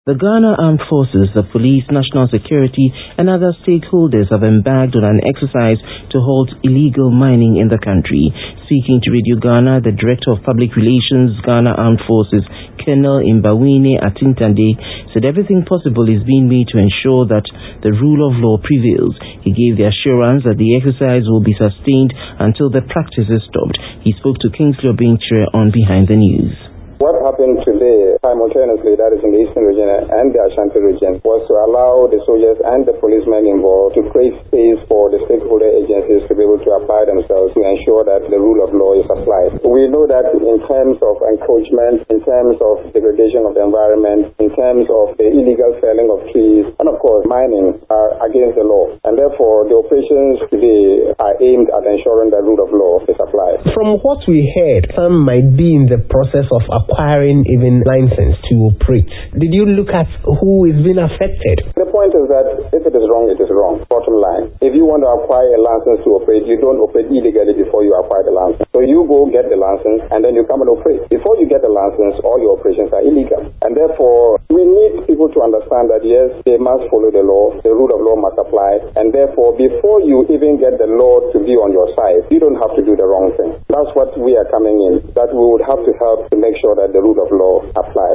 The Ghana Armed Forces, the police, national security, and other stakeholders have embarked on an exercise to halt illegal mining in the country. Speaking to Radio Ghana, the Director of Public Relations, Ghana Armed Forces, Colonel Mbawine Atintande, said everything possible is being made to ensure that the rule of law prevails. He gave the assurance that the exercise will be sustained until the practice is stopped. He spoke to Kingsley Obinchere on Behind the News. What happened today, simultaneously, that is in the Eastern region and the Ashanti region, was to allow the soldiers and the policemen involved to create space for the stakeholder agencies to be able to apply themselves to ensure that the rule of law is applied. We know that in terms of encroachment, in terms of degradation of the environment, in terms of the illegal felling of trees, and of course mining are against the law. And therefore, the operations today are aimed at ensuring that rule of law is applied. From what we heard, some might be in the process of acquiring even license to operate. Did you look at who is being affected? The point is that if it is wrong, it is wrong. Bottom line. If you want to acquire a license to operate, you don't operate illegally before you acquire the license. So you go get the license and then you come and operate. Before you get the license, all your operations are illegal. And therefore, we need people to understand that yes, they must follow the law. The rule of law must apply. And therefore, before you even get the law to be on your side, you don't have to do the wrong thing. That's what we are coming in. That we would have to help to make sure that the rule of law applies.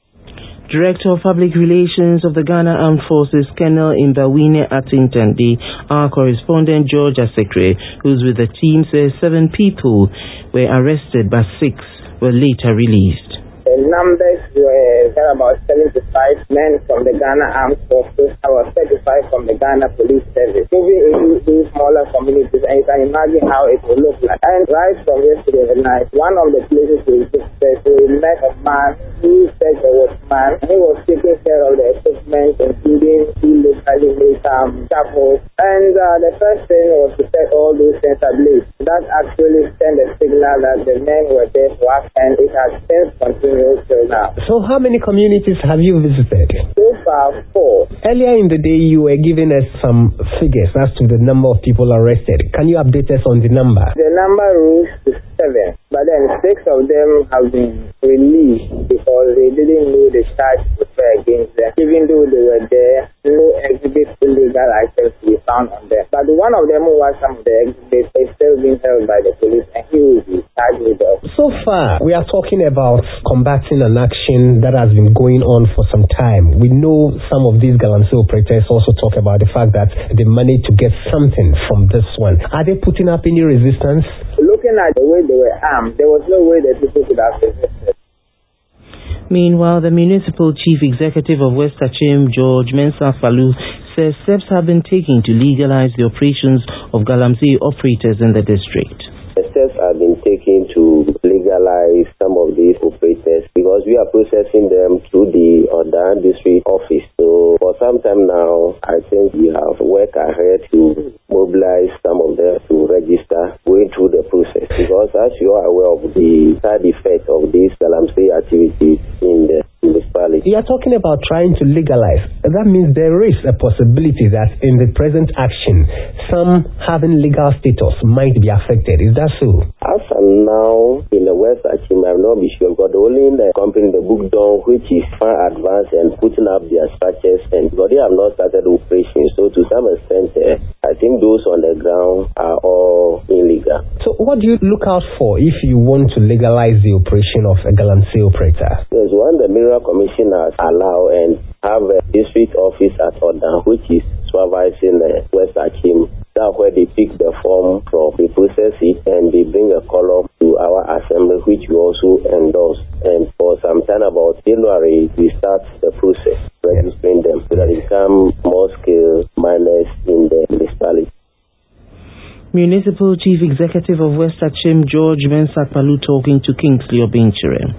Director of Public Relations of the Ghana Armed Forces, Colonel Mbawine Atintande, our correspondent George Asekre, who's with the team, says 7 people were arrested but 6 were later released. The numbers were about 75 men from the Ghana Armed Forces, about 35 from the Ghana Police Service. Moving into smaller communities, and you can imagine how it will look like. And right from yesterday night, one of the places we visited, we met a man who said there was a man. He was taking care of the equipment, including illegally made shovels. And the first thing was to set all those things ablaze. That actually sent a signal that the men were there to act, and it has since continued. So how many communities have you visited? So far, 4. Earlier in the day, you were giving us some figures as to the number of people arrested. Can you update us on the number? The number rose to 7, but then 6 of them have been released because they didn't know the charge to bear against them. Even though they were there, no exhibit illegal items to be found on them. But one of them who was some of the exhibits is still being held by the police, and he will be charged with them. So far, we are talking about combating an action that has been going on for some time. We know some of these Galamsey operators also talk about the fact that they managed to get something from this one. Are they putting up any resistance? Looking at the way they were armed, there was no way that people could have resisted. Meanwhile, the Municipal Chief Executive of West Achim, George Mensah Fallu, says steps have been taken to legalize the operations of Galamsey operators in the district. The steps have been taken to legalize some of these operators because we are processing them through the Odan district office. So for some time now, I think we have worked ahead to mobilize some of them to register going through the process. Because as you are aware of the side effect of these Galamsey activities in the municipality. You are talking about trying to legalize. That means there is a possibility that in the present action, some having legal status might be affected. Is that so? As of now, in the West Achim, I'm not sure, but only in the company, the Book Down, which is far advanced and putting up their structures, and but they have not started operations. So to some extent, I think those on the ground are all illegal. So what do you look out for if you want to legalize the operation of a Galamsey operator? There's one the Mineral Commissioners allow and have a district office at Odan, which is supervising West Achim. That's where they pick the form from, they process it, and they bring a column to our assembly, which we also endorse. And for some time, about January, we start the process, registering them so that they become more skilled miners in the municipality. Municipal Chief Executive of West Achim, George Mensah Fallu, talking to Kingsley Obinchere.